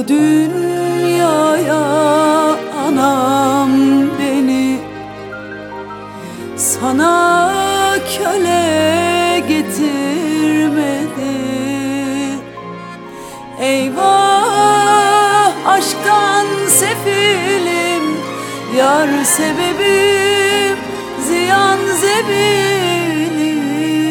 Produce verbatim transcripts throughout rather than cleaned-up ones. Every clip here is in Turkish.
Bu dünyaya anam beni sana köle getirmedi. Eyvah, aşktan sefilim, yar sebebim, ziyan zebilim.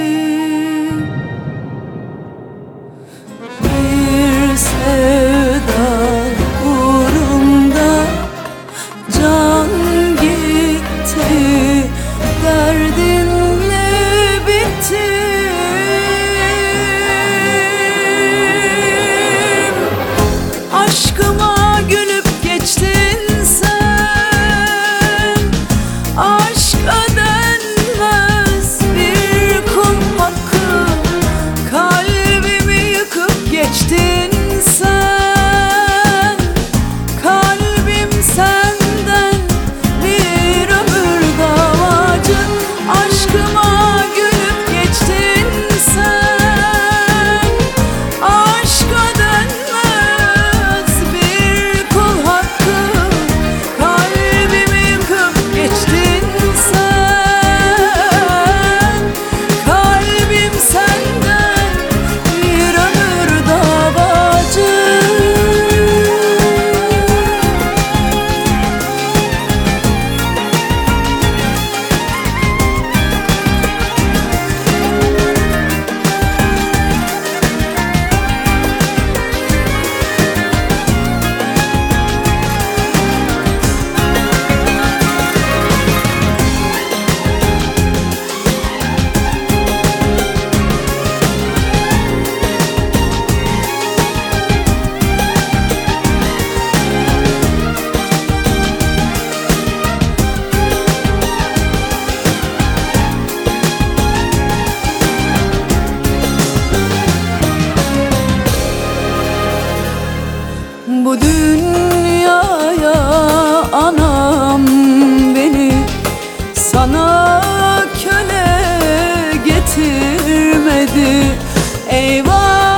Bir sevda uğrunda can gitti, derdinle bittim. Aşkıma gülüp geçtin sen, aşka denmez bir kul hakkı. Kalbimi yıkıp geçtin sen, kalbim senden bir ömür davacı. Aşkıma gülüp geçtin sen, aşka denmez bir kul hakkı. Kalbimi yıkıp geçtin sen, kalbim senden bir ömür davacı. Bu dünyaya anam beni sana köle getirmedi.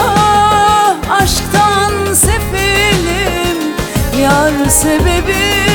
Eyvah, aşktan sefilim, yar sebebim,